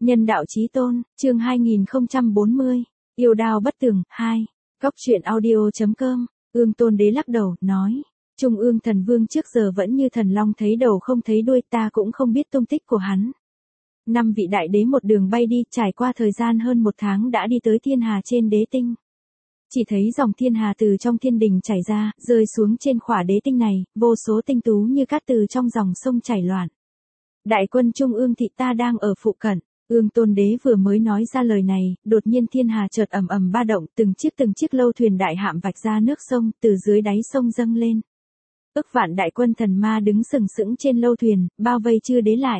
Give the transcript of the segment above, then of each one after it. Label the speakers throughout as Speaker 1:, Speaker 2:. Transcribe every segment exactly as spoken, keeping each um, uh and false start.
Speaker 1: Nhân đạo chí tôn, chương hai nghìn không trăm bốn mươi, yêu đao bất tường, hai, Cóc truyện audio.com, Ương Tôn Đế lắc đầu, nói, Trung ương thần vương trước giờ vẫn như thần long thấy đầu không thấy đuôi, ta cũng không biết tung tích của hắn. Năm vị đại đế một đường bay đi, trải qua thời gian hơn một tháng đã đi tới thiên hà trên đế tinh. Chỉ thấy dòng thiên hà từ trong thiên đình chảy ra, rơi xuống trên khỏa đế tinh này, vô số tinh tú như cát từ trong dòng sông chảy loạn. Đại quân Trung ương thị ta đang ở phụ cận. Ương Tôn Đế vừa mới nói ra lời này, đột nhiên thiên hà chợt ầm ầm ba động, từng chiếc từng chiếc lâu thuyền đại hạm vạch ra nước sông, từ dưới đáy sông dâng lên. Ức vạn đại quân thần ma đứng sừng sững trên lâu thuyền, bao vây Chư Đế lại.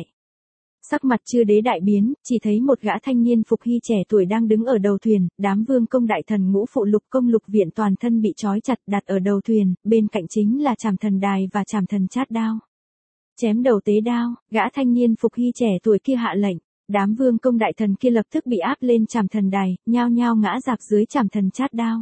Speaker 1: Sắc mặt Chư Đế đại biến, chỉ thấy một gã thanh niên phục hy trẻ tuổi đang đứng ở đầu thuyền, đám vương công đại thần ngũ phụ lục công lục viện toàn thân bị trói chặt đặt ở đầu thuyền, bên cạnh chính là Trảm Thần Đài và Trảm Thần Chát Đao. Chém đầu tế đao, gã thanh niên phục hy trẻ tuổi kia hạ lệnh. Đám vương công đại thần kia lập tức bị áp lên Trảm Thần Đài, nhao nhao ngã rạp dưới Trảm Thần Chát Đao.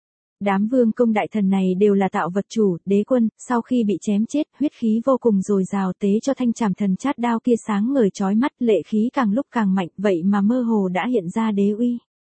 Speaker 1: Đám vương công đại thần này đều là tạo vật chủ, đế quân, sau khi bị chém chết, huyết khí vô cùng dồi dào tế cho thanh Trảm Thần Chát Đao kia sáng ngời chói mắt, lệ khí càng lúc càng mạnh, vậy mà mơ hồ đã hiện ra đế uy.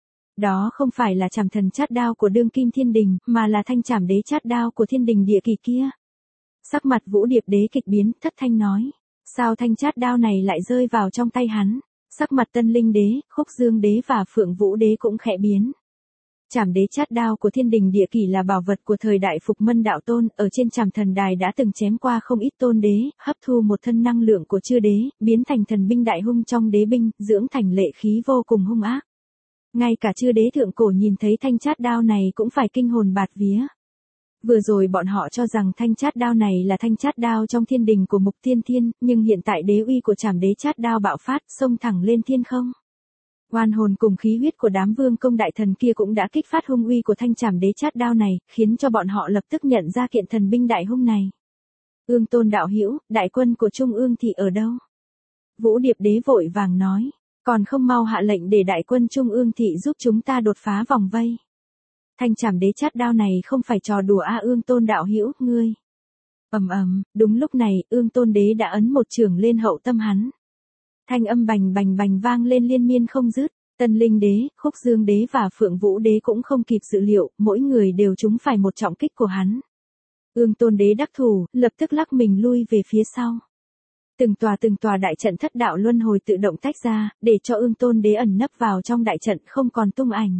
Speaker 1: Đó không phải là Trảm Thần Chát Đao của đương kim thiên đình, mà là thanh Trảm Đế Chát Đao của thiên đình địa kỳ kia. Sắc mặt Vũ Điệp Đế kịch biến, thất thanh nói, sao thanh Chát Đao này lại rơi vào trong tay hắn? Sắc mặt Tân Linh Đế, Khúc Dương Đế và Phượng Vũ Đế cũng khẽ biến. Trảm Đế Chát Đao của thiên đình địa kỷ là bảo vật của thời đại Phục Mân Đạo Tôn, ở trên Trảm Thần Đài đã từng chém qua không ít tôn đế, hấp thu một thân năng lượng của Chư Đế, biến thành thần binh đại hung trong đế binh, dưỡng thành lệ khí vô cùng hung ác. Ngay cả Chư Đế thượng cổ nhìn thấy thanh Chát Đao này cũng phải kinh hồn bạt vía. Vừa rồi bọn họ cho rằng thanh Chát Đao này là thanh Chát Đao trong thiên đình của Mục Tiên Thiên, nhưng hiện tại đế uy của Trảm Đế Chát Đao bạo phát, xông thẳng lên thiên không. Oan hồn cùng khí huyết của đám vương công đại thần kia cũng đã kích phát hung uy của thanh Trảm Đế Chát Đao này, khiến cho bọn họ lập tức nhận ra kiện thần binh đại hung này. Ương Tôn đạo hữu, đại quân của Trung ương thị ở đâu? Vũ Điệp Đế vội vàng nói, còn không mau hạ lệnh để đại quân Trung ương thị giúp chúng ta đột phá vòng vây. Thanh Trảm Đế Chát Đao này không phải trò đùa a Ương Tôn đạo hữu, ngươi. Ầm ầm, đúng lúc này, Ương Tôn Đế đã ấn một chưởng lên hậu tâm hắn. Thanh âm bành bành bành vang lên liên miên không dứt, Tân Linh Đế, Khúc Dương Đế và Phượng Vũ Đế cũng không kịp dự liệu, mỗi người đều trúng phải một trọng kích của hắn. Ương Tôn Đế đắc thủ, lập tức lắc mình lui về phía sau. Từng tòa từng tòa đại trận thất đạo luân hồi tự động tách ra, để cho Ương Tôn Đế ẩn nấp vào trong đại trận không còn tung ảnh.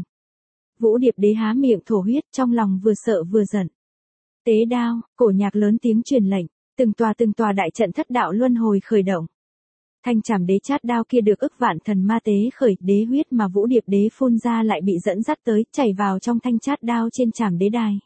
Speaker 1: Vũ Điệp Đế há miệng thổ huyết, trong lòng vừa sợ vừa giận. Tế đao, cổ nhạc lớn tiếng truyền lệnh, từng tòa từng tòa đại trận thất đạo luân hồi khởi động. Thanh Trảm Đế Chát Đao kia được ức vạn thần ma tế khởi, đế huyết mà Vũ Điệp Đế phun ra lại bị dẫn dắt tới, chảy vào trong thanh Chát Đao trên Trảm Đế Đài.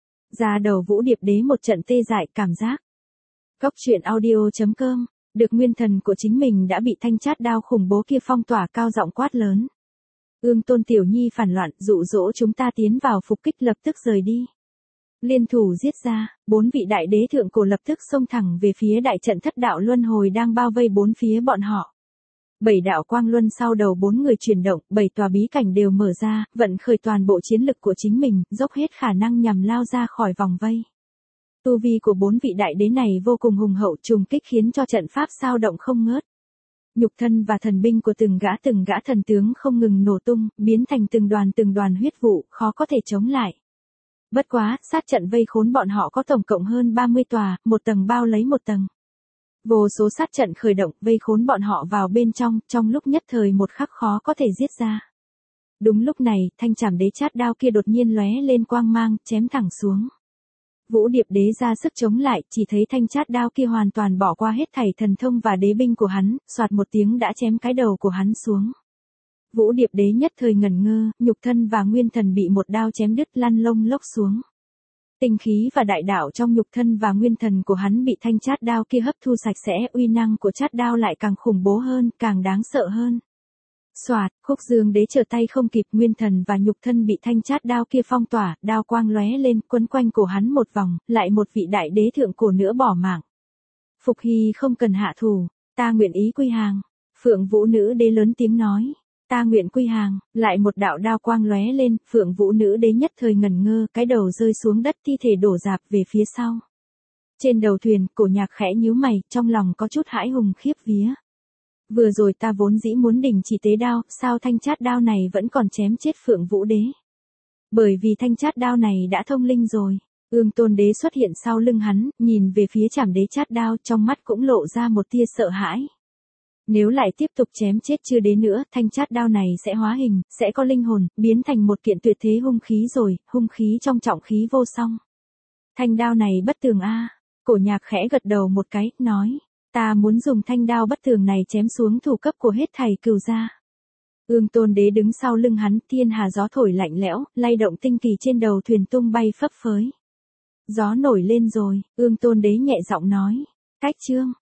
Speaker 1: Ra đầu Vũ Điệp Đế một trận tê dại cảm giác. Cóc truyện audio.com, được nguyên thần của chính mình đã bị thanh Chát Đao khủng bố kia phong tỏa, cao giọng quát lớn. Ương Tôn Tiểu Nhi phản loạn, dụ dỗ chúng ta tiến vào phục kích, lập tức rời đi. Liên thủ giết ra, bốn vị đại đế thượng cổ lập tức xông thẳng về phía đại trận thất đạo luân hồi đang bao vây bốn phía bọn họ. Bảy đạo quang luân sau đầu bốn người chuyển động, bảy tòa bí cảnh đều mở ra, vận khởi toàn bộ chiến lực của chính mình, dốc hết khả năng nhằm lao ra khỏi vòng vây. Tu vi của bốn vị đại đế này vô cùng hùng hậu, trùng kích khiến cho trận pháp sao động không ngớt. Nhục thân và thần binh của từng gã từng gã thần tướng không ngừng nổ tung, biến thành từng đoàn từng đoàn huyết vụ, khó có thể chống lại. Bất quá, sát trận vây khốn bọn họ có tổng cộng hơn ba mươi tòa, một tầng bao lấy một tầng. Vô số sát trận khởi động, vây khốn bọn họ vào bên trong, trong lúc nhất thời một khắc khó có thể giết ra. Đúng lúc này, thanh Trảm Đế Chát Đao kia đột nhiên lóe lên quang mang, chém thẳng xuống. Vũ Điệp Đế ra sức chống lại, chỉ thấy thanh Chát Đao kia hoàn toàn bỏ qua hết thảy thần thông và đế binh của hắn, soạt một tiếng đã chém cái đầu của hắn xuống. Vũ Điệp Đế nhất thời ngẩn ngơ, nhục thân và nguyên thần bị một đao chém đứt, lăn lông lốc xuống. Tinh khí và đại đạo trong nhục thân và nguyên thần của hắn bị thanh Chát Đao kia hấp thu sạch sẽ, uy năng của Chát Đao lại càng khủng bố hơn, càng đáng sợ hơn. Soạt, Khúc Dương Đế trở tay không kịp, nguyên thần và nhục thân bị thanh Chát Đao kia phong tỏa, đao quang lóe lên, quấn quanh cổ hắn một vòng, lại một vị đại đế thượng cổ nữa bỏ mạng. Phục Hy không cần hạ thủ, ta nguyện ý quy hàng. Phượng Vũ Nữ Đế lớn tiếng nói. Ta nguyện quy hàng, lại một đạo đao quang lóe lên, Phượng Vũ Nữ Đế nhất thời ngẩn ngơ, cái đầu rơi xuống đất, thi thể đổ rạp về phía sau. Trên đầu thuyền, cổ nhạc khẽ nhíu mày, trong lòng có chút hãi hùng khiếp vía. Vừa rồi ta vốn dĩ muốn đình chỉ tế đao, sao thanh chát đao này vẫn còn chém chết Phượng Vũ Đế? Bởi vì thanh chát đao này đã thông linh rồi. Ương Tôn Đế xuất hiện sau lưng hắn, nhìn về phía Trảm Đế chát đao, trong mắt cũng lộ ra một tia sợ hãi. Nếu lại tiếp tục chém chết Chư Đế nữa, thanh chát đao này sẽ hóa hình, sẽ có linh hồn, biến thành một kiện tuyệt thế hung khí rồi, hung khí trong trọng khí vô song. Thanh đao này bất tường a. Cổ Nhạc khẽ gật đầu một cái, nói, ta muốn dùng thanh đao bất tường này chém xuống thủ cấp của hết thảy Cửu gia. Ương Tôn Đế đứng sau lưng hắn, thiên hà gió thổi lạnh lẽo, lay động tinh kỳ trên đầu thuyền tung bay phấp phới. Gió nổi lên rồi, Ương Tôn Đế nhẹ giọng nói, cách chương.